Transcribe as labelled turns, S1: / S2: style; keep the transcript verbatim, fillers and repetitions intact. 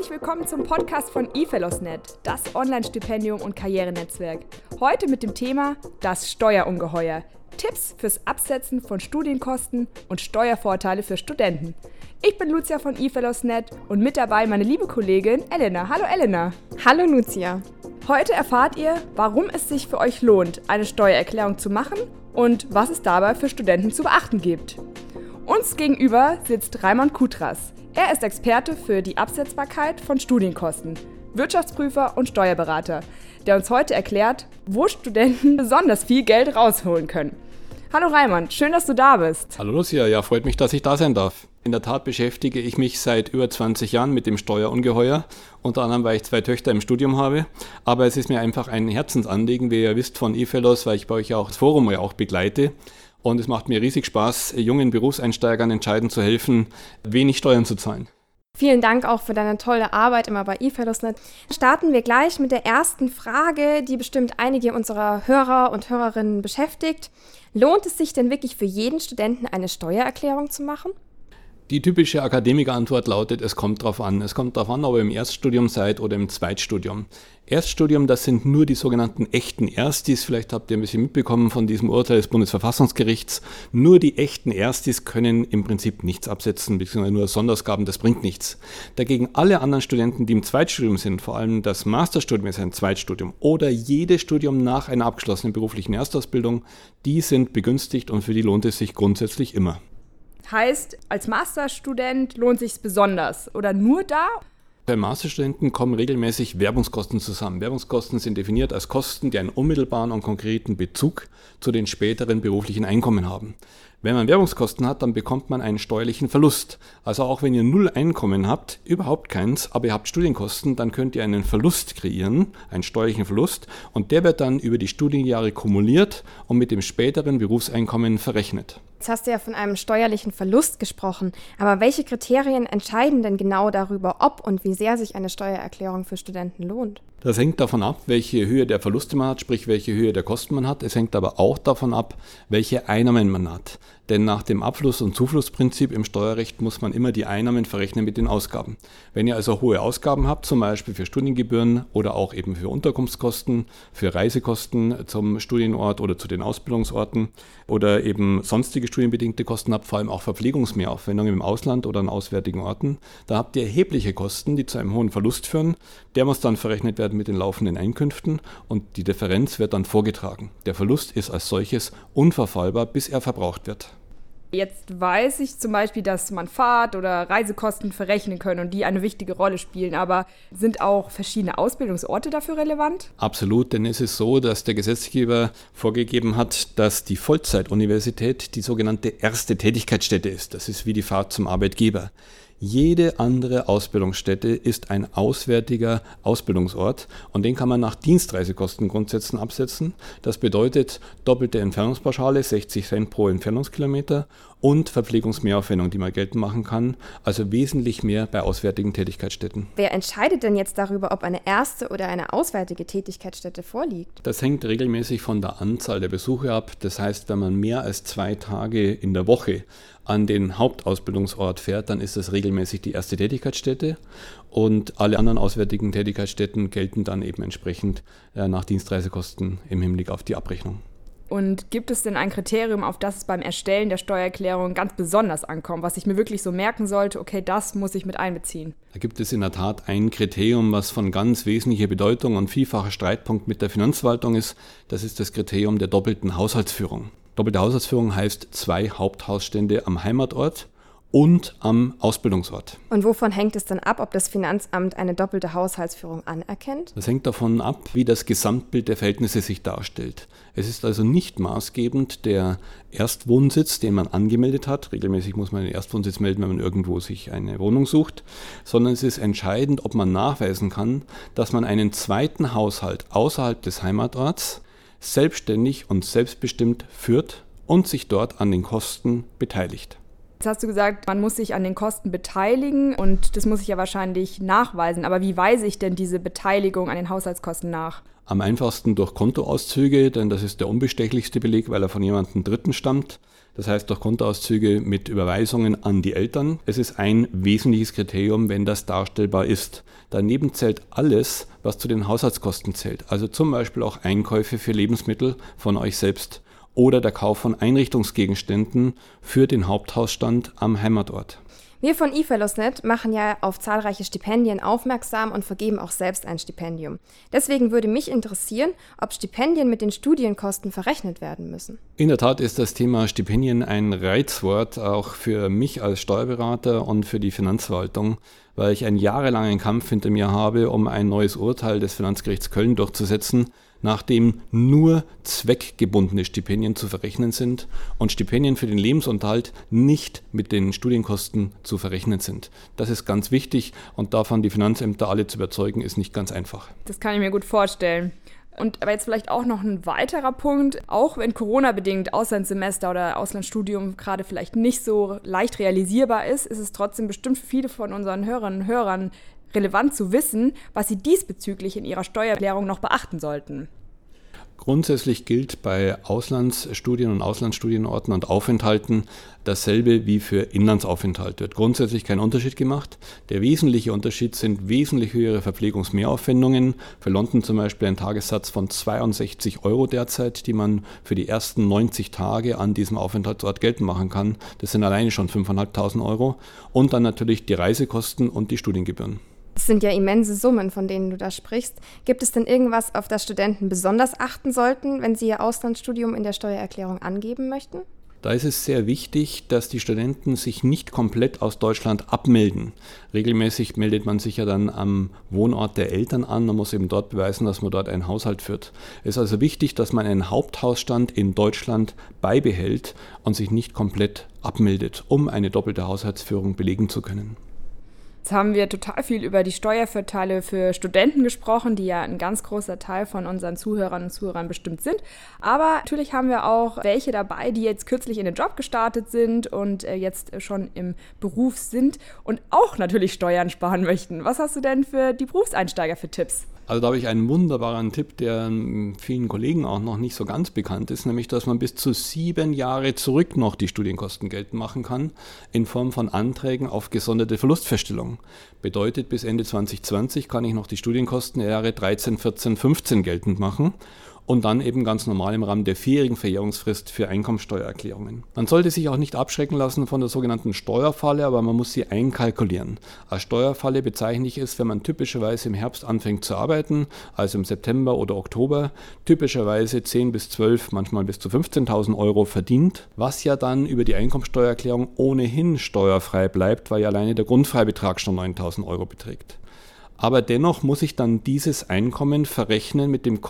S1: Herzlich willkommen zum Podcast von eFellows Punkt net, das Online-Stipendium und Karrierenetzwerk. Heute mit dem Thema das Steuerungeheuer. Tipps fürs Absetzen von Studienkosten und Steuervorteile für Studenten. Ich bin Lucia von eFellows Punkt net und mit dabei meine liebe Kollegin Elena. Hallo Elena.
S2: Hallo Lucia.
S1: Heute erfahrt ihr, warum es sich für euch lohnt, eine Steuererklärung zu machen und was es dabei für Studenten zu beachten gibt. Uns gegenüber sitzt Raimund Kutras. Er ist Experte für die Absetzbarkeit von Studienkosten, Wirtschaftsprüfer und Steuerberater, der uns heute erklärt, wo Studenten besonders viel Geld rausholen können. Hallo Raimund, schön, dass du da bist.
S3: Hallo Lucia, ja, freut mich, dass ich da sein darf. In der Tat beschäftige ich mich seit über zwanzig Jahren mit dem Steuerungeheuer, unter anderem, weil ich zwei Töchter im Studium habe. Aber es ist mir einfach ein Herzensanliegen, wie ihr wisst von eFellows, weil ich bei euch ja auch das Forum ja auch begleite. Und es macht mir riesig Spaß, jungen Berufseinsteigern entscheiden zu helfen, wenig Steuern zu zahlen.
S2: Vielen Dank auch für deine tolle Arbeit immer bei eFellows Punkt net. Starten wir gleich mit der ersten Frage, die bestimmt einige unserer Hörer und Hörerinnen beschäftigt. Lohnt es sich denn wirklich für jeden Studenten eine Steuererklärung zu machen?
S3: Die typische Akademikerantwort lautet, es kommt drauf an. Es kommt drauf an, ob ihr im Erststudium seid oder im Zweitstudium. Erststudium, das sind nur die sogenannten echten Erstis. Vielleicht habt ihr ein bisschen mitbekommen von diesem Urteil des Bundesverfassungsgerichts. Nur die echten Erstis können im Prinzip nichts absetzen, beziehungsweise nur Sonderausgaben, das bringt nichts. Dagegen alle anderen Studenten, die im Zweitstudium sind, vor allem das Masterstudium ist ein Zweitstudium oder jedes Studium nach einer abgeschlossenen beruflichen Erstausbildung, die sind begünstigt und für die lohnt es sich grundsätzlich immer.
S1: Heißt, als Masterstudent lohnt es sich besonders oder nur da?
S3: Bei Masterstudenten kommen regelmäßig Werbungskosten zusammen. Werbungskosten sind definiert als Kosten, die einen unmittelbaren und konkreten Bezug zu den späteren beruflichen Einkommen haben. Wenn man Werbungskosten hat, dann bekommt man einen steuerlichen Verlust. Also auch wenn ihr null Einkommen habt, überhaupt keins, aber ihr habt Studienkosten, dann könnt ihr einen Verlust kreieren, einen steuerlichen Verlust, und der wird dann über die Studienjahre kumuliert und mit dem späteren Berufseinkommen verrechnet.
S2: Jetzt hast du ja von einem steuerlichen Verlust gesprochen, aber welche Kriterien entscheiden denn genau darüber, ob und wie sehr sich eine Steuererklärung für Studenten lohnt?
S3: Das hängt davon ab, welche Höhe der Verluste man hat, sprich welche Höhe der Kosten man hat. Es hängt aber auch davon ab, welche Einnahmen man hat. Denn nach dem Abfluss- und Zuflussprinzip im Steuerrecht muss man immer die Einnahmen verrechnen mit den Ausgaben. Wenn ihr also hohe Ausgaben habt, zum Beispiel für Studiengebühren oder auch eben für Unterkunftskosten, für Reisekosten zum Studienort oder zu den Ausbildungsorten oder eben sonstige studienbedingte Kosten habt, vor allem auch Verpflegungsmehraufwendungen im Ausland oder an auswärtigen Orten, da habt ihr erhebliche Kosten, die zu einem hohen Verlust führen. Der muss dann verrechnet werden mit den laufenden Einkünften und die Differenz wird dann vorgetragen. Der Verlust ist als solches unverfallbar, bis er verbraucht wird.
S1: Jetzt weiß ich zum Beispiel, dass man Fahrt- oder Reisekosten verrechnen können und die eine wichtige Rolle spielen, aber sind auch verschiedene Ausbildungsorte dafür relevant?
S3: Absolut, denn es ist so, dass der Gesetzgeber vorgegeben hat, dass die Vollzeituniversität die sogenannte erste Tätigkeitsstätte ist. Das ist wie die Fahrt zum Arbeitgeber. Jede andere Ausbildungsstätte ist ein auswärtiger Ausbildungsort und den kann man nach Dienstreisekostengrundsätzen absetzen. Das bedeutet doppelte Entfernungspauschale, sechzig Cent pro Entfernungskilometer und Verpflegungsmehraufwendung, die man geltend machen kann, also wesentlich mehr bei auswärtigen Tätigkeitsstätten.
S2: Wer entscheidet denn jetzt darüber, ob eine erste oder eine auswärtige Tätigkeitsstätte vorliegt?
S3: Das hängt regelmäßig von der Anzahl der Besuche ab. Das heißt, wenn man mehr als zwei Tage in der Woche an den Hauptausbildungsort fährt, dann ist das regelmäßig die erste Tätigkeitsstätte und alle anderen auswärtigen Tätigkeitsstätten gelten dann eben entsprechend äh, nach Dienstreisekosten im Hinblick auf die Abrechnung.
S1: Und gibt es denn ein Kriterium, auf das es beim Erstellen der Steuererklärung ganz besonders ankommt, was ich mir wirklich so merken sollte, okay, das muss ich mit einbeziehen?
S3: Da gibt es in der Tat ein Kriterium, was von ganz wesentlicher Bedeutung und vielfacher Streitpunkt mit der Finanzverwaltung ist. Das ist das Kriterium der doppelten Haushaltsführung. Doppelte Haushaltsführung heißt zwei Haupthausstände am Heimatort und am Ausbildungsort.
S2: Und wovon hängt es dann ab, ob das Finanzamt eine doppelte Haushaltsführung anerkennt?
S3: Das hängt davon ab, wie das Gesamtbild der Verhältnisse sich darstellt. Es ist also nicht maßgebend der Erstwohnsitz, den man angemeldet hat. Regelmäßig muss man den Erstwohnsitz melden, wenn man irgendwo sich eine Wohnung sucht, sondern es ist entscheidend, ob man nachweisen kann, dass man einen zweiten Haushalt außerhalb des Heimatorts selbstständig und selbstbestimmt führt und sich dort an den Kosten beteiligt.
S1: Jetzt hast du gesagt, man muss sich an den Kosten beteiligen und das muss ich ja wahrscheinlich nachweisen. Aber wie weise ich denn diese Beteiligung an den Haushaltskosten nach?
S3: Am einfachsten durch Kontoauszüge, denn das ist der unbestechlichste Beleg, weil er von jemandem Dritten stammt. Das heißt durch Kontoauszüge mit Überweisungen an die Eltern. Es ist ein wesentliches Kriterium, wenn das darstellbar ist. Daneben zählt alles, was zu den Haushaltskosten zählt. Also zum Beispiel auch Einkäufe für Lebensmittel von euch selbst oder der Kauf von Einrichtungsgegenständen für den Haupthausstand am Heimatort.
S2: Wir von eFellowsNet machen ja auf zahlreiche Stipendien aufmerksam und vergeben auch selbst ein Stipendium. Deswegen würde mich interessieren, ob Stipendien mit den Studienkosten verrechnet werden müssen.
S3: In der Tat ist das Thema Stipendien ein Reizwort, auch für mich als Steuerberater und für die Finanzverwaltung, weil ich einen jahrelangen Kampf hinter mir habe, um ein neues Urteil des Finanzgerichts Köln durchzusetzen, nachdem nur zweckgebundene Stipendien zu verrechnen sind und Stipendien für den Lebensunterhalt nicht mit den Studienkosten zu verrechnen sind. Das ist ganz wichtig und davon die Finanzämter alle zu überzeugen, ist nicht ganz einfach.
S1: Das kann ich mir gut vorstellen. Und aber jetzt vielleicht auch noch ein weiterer Punkt, auch wenn Corona-bedingt Auslandssemester oder Auslandsstudium gerade vielleicht nicht so leicht realisierbar ist, ist es trotzdem bestimmt für viele von unseren Hörerinnen und Hörern relevant zu wissen, was sie diesbezüglich in ihrer Steuererklärung noch beachten sollten.
S3: Grundsätzlich gilt bei Auslandsstudien und Auslandsstudienorten und Aufenthalten dasselbe wie für Inlandsaufenthalt. Wird grundsätzlich kein Unterschied gemacht. Der wesentliche Unterschied sind wesentlich höhere Verpflegungsmehraufwendungen. Für London zum Beispiel ein Tagessatz von zweiundsechzig Euro derzeit, die man für die ersten neunzig Tage an diesem Aufenthaltsort geltend machen kann. Das sind alleine schon fünftausendfünfhundert Euro. Und dann natürlich die Reisekosten und die Studiengebühren.
S2: Das sind ja immense Summen, von denen du da sprichst. Gibt es denn irgendwas, auf das Studenten besonders achten sollten, wenn sie ihr Auslandsstudium in der Steuererklärung angeben möchten?
S3: Da ist es sehr wichtig, dass die Studenten sich nicht komplett aus Deutschland abmelden. Regelmäßig meldet man sich ja dann am Wohnort der Eltern an und muss eben dort beweisen, dass man dort einen Haushalt führt. Es ist also wichtig, dass man einen Haupthausstand in Deutschland beibehält und sich nicht komplett abmeldet, um eine doppelte Haushaltsführung belegen zu können.
S1: Jetzt haben wir total viel über die Steuervorteile für Studenten gesprochen, die ja ein ganz großer Teil von unseren Zuhörern und Zuhörern bestimmt sind. Aber natürlich haben wir auch welche dabei, die jetzt kürzlich in den Job gestartet sind und jetzt schon im Beruf sind und auch natürlich Steuern sparen möchten. Was hast du denn für die Berufseinsteiger für Tipps?
S3: Also da habe ich einen wunderbaren Tipp, der vielen Kollegen auch noch nicht so ganz bekannt ist, nämlich dass man bis zu sieben Jahre zurück noch die Studienkosten geltend machen kann in Form von Anträgen auf gesonderte Verlustfeststellung. Bedeutet, bis Ende zwanzig zwanzig kann ich noch die Studienkosten der Jahre dreizehn, vierzehn, fünfzehn geltend machen. Und dann eben ganz normal im Rahmen der vierjährigen Verjährungsfrist für Einkommensteuererklärungen. Man sollte sich auch nicht abschrecken lassen von der sogenannten Steuerfalle, aber man muss sie einkalkulieren. Als Steuerfalle bezeichne ich es, wenn man typischerweise im Herbst anfängt zu arbeiten, also im September oder Oktober, typischerweise zehn bis zwölf, manchmal bis zu fünfzehntausend Euro verdient, was ja dann über die Einkommensteuererklärung ohnehin steuerfrei bleibt, weil ja alleine der Grundfreibetrag schon neuntausend Euro beträgt. Aber dennoch muss ich dann dieses Einkommen verrechnen mit dem